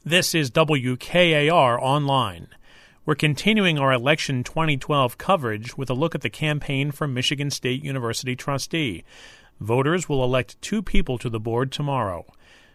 This is WKAR Online. We're continuing our election 2012 coverage with a look at the campaign for Michigan State University trustee. Voters will elect 2 people to the board tomorrow.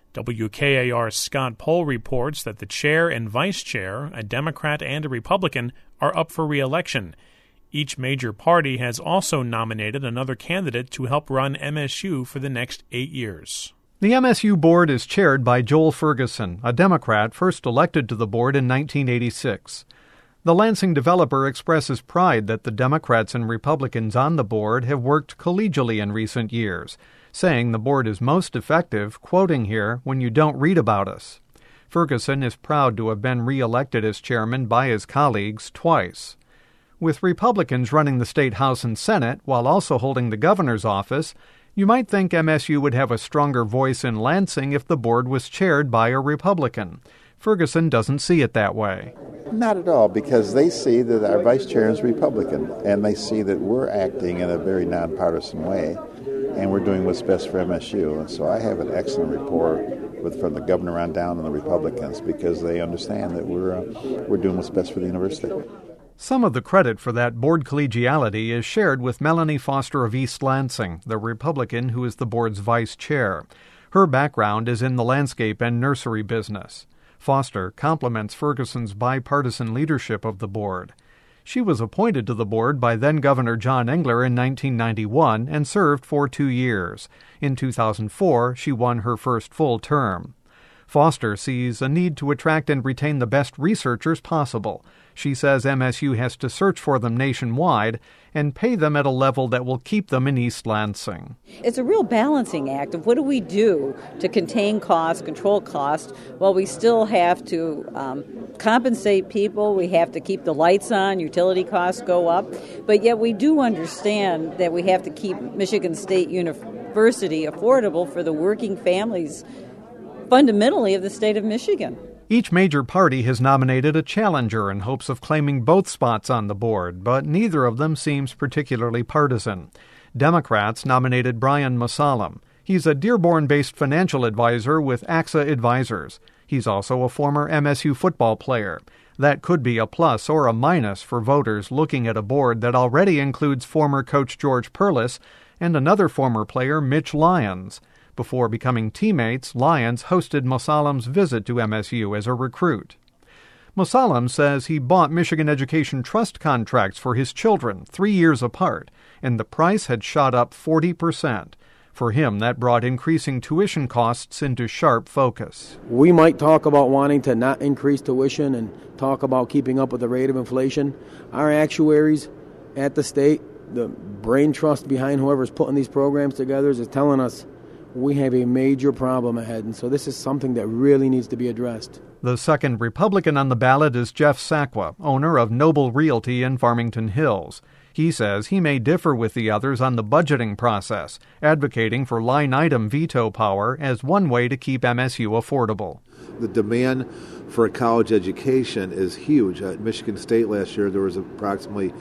WKAR's Scott Pohl reports that the chair and vice chair, a Democrat and a Republican, are up for re-election. Each major party has also nominated another candidate to help run MSU for the next 8 years. The MSU board is chaired by Joel Ferguson, a Democrat first elected to the board in 1986. The Lansing developer expresses pride that the Democrats and Republicans on the board have worked collegially in recent years, saying the board is most effective, quoting here, when you don't read about us. Ferguson is proud to have been re-elected as chairman by his colleagues twice. With Republicans running the state House and Senate while also holding the governor's office, you might think MSU would have a stronger voice in Lansing if the board was chaired by a Republican. Ferguson doesn't see it that way. Not at all, because they see that our vice chair is Republican, and they see that we're acting in a very nonpartisan way, and we're doing what's best for MSU. And so I have an excellent rapport from the governor on down and the Republicans, because they understand that we're doing what's best for the university. Some of the credit for that board collegiality is shared with Melanie Foster of East Lansing, the Republican who is the board's vice chair. Her background is in the landscape and nursery business. Foster compliments Ferguson's bipartisan leadership of the board. She was appointed to the board by then-Governor John Engler in 1991 and served for 2 years. In 2004, she won her first full term. Foster sees a need to attract and retain the best researchers possible. She says MSU has to search for them nationwide and pay them at a level that will keep them in East Lansing. It's a real balancing act of what do we do to contain costs, control costs, while we still have to compensate people, we have to keep the lights on, utility costs go up, but yet we do understand that we have to keep Michigan State University affordable for the working families fundamentally of the state of Michigan. Each major party has nominated a challenger in hopes of claiming both spots on the board, but neither of them seems particularly partisan. Democrats nominated Brian Mosallam. He's a Dearborn-based financial advisor with AXA Advisors. He's also a former MSU football player. That could be a plus or a minus for voters looking at a board that already includes former coach George Perlis and another former player, Mitch Lyons. Before becoming teammates, Lyons hosted Mosallam's visit to MSU as a recruit. Mosallam says he bought Michigan Education Trust contracts for his children 3 years apart, and the price had shot up 40%. For him, that brought increasing tuition costs into sharp focus. We might talk about wanting to not increase tuition and talk about keeping up with the rate of inflation. Our actuaries at the state, the brain trust behind whoever's putting these programs together, is telling us we have a major problem ahead, and so this is something that really needs to be addressed. The second Republican on the ballot is Jeff Sakwa, owner of Noble Realty in Farmington Hills. He says he may differ with the others on the budgeting process, advocating for line-item veto power as one way to keep MSU affordable. The demand for a college education is huge. At Michigan State last year, there was approximately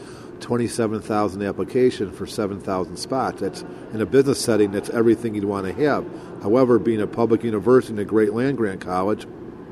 27,000 applications for 7,000 spots. That's in a business setting, that's everything you'd want to have. However, being a public university and a great land-grant college,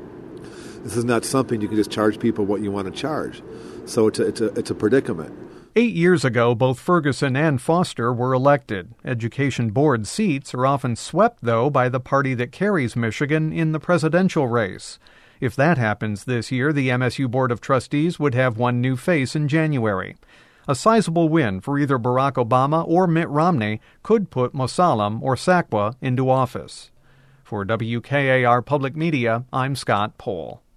this is not something you can just charge people what you want to charge. So it's a predicament. 8 years ago, both Ferguson and Foster were elected. Education board seats are often swept, though, by the party that carries Michigan in the presidential race. If that happens this year, the MSU Board of Trustees would have one new face in January. A sizable win for either Barack Obama or Mitt Romney could put Mosallam or Sakwa into office. For WKAR Public Media, I'm Scott Pohl.